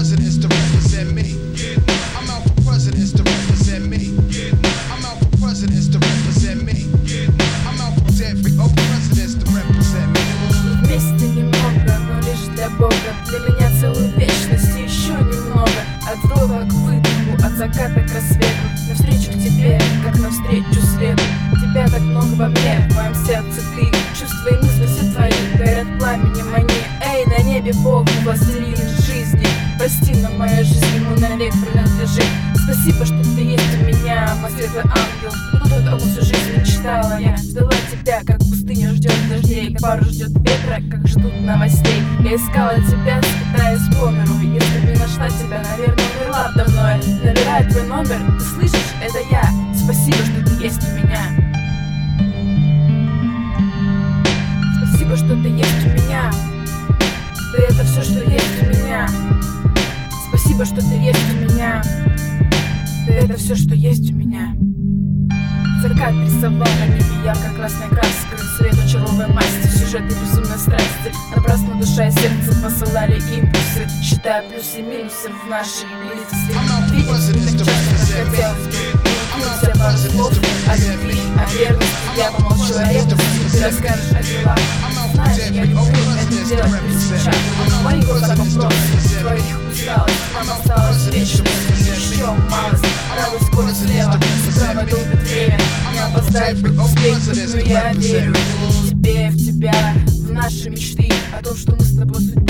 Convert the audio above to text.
presidents to represent me. I'm out for presidents to represent me. I'm out for presidents to represent me. I'm out for presidents to represent me. Вместе немного, но лишь для Бога. Для меня целую вечность и еще немного. От вдоха к выдоху, от заката к рассвету. Навстречу к тебе, как навстречу свету. Тебя так много во мне, в моем сердце ты. Чувства и мысли все твои, горят пламенем они. Эй, на небе Бог, властелин жизни. Прости, но моя жизнь ему навек принадлежит. Спасибо, что ты есть у меня, мой светлый ангел. Кто-то того всю жизнь мечтала я. Ждала тебя, как пустыня ждет дождей, как пару ждет ветра, как ждут новостей. Я искала тебя, скитаясь по миру. Если бы не нашла тебя, наверное, умерла давно. Набираю твой номер, ты слышишь, это я. Спасибо, что ты есть у меня. Спасибо, что ты есть у меня. Ты это все, что есть у меня. Спасибо, что ты есть у меня. Ты это все, что есть у меня. Закат рисовал на небе ярко-красной краской. Свет очаровой масти, сюжеты безумной страсти. Напрасно душа и сердце посылали импульсы, считая плюсы и минусы в нашей близости. Видеть так часто, как хотелось бы. Кинулся пару слов о любви, о верности. Я помолчу о ревности, ты расскажешь о делах. Знаешь, я люблю это делать при свечах. В моих глазах вопрос, в твоих усталость. Нам осталось вечность, еще малость. Радость скоро слева, справа долгое время. Не опоздать, успеть, но я верю в тебе, в тебя, в наши мечты. О том, что мы с тобой